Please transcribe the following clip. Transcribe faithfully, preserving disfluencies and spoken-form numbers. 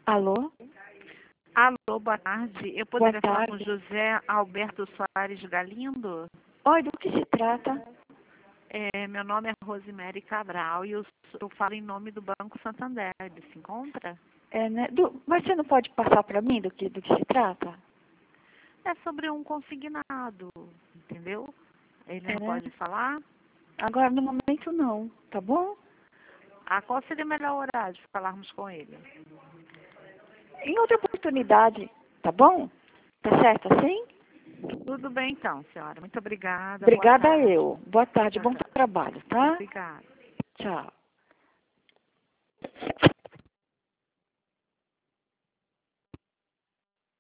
Alô? Alô, boa tarde. Eu Boa poderia falar com tarde. José Alberto Soares Galindo? Oi, do que se trata? É, meu nome é Rosemary Cabral e eu, sou- eu falo em nome do Banco Santander. Ele se encontra? É, né, do- mas você não pode passar para mim do que, do que se trata? É sobre um consignado, entendeu? Ele É, não né? pode falar? Agora, no momento, não. Tá bom? Ah, qual seria o melhor horário de falarmos com ele? Em outra oportunidade, tá bom? Tá certo assim? Tudo bem então, senhora. Muito obrigada. Boa Obrigada tarde. eu. Boa tarde, Tchau, bom tchau. trabalho, tá? Obrigada. Tchau.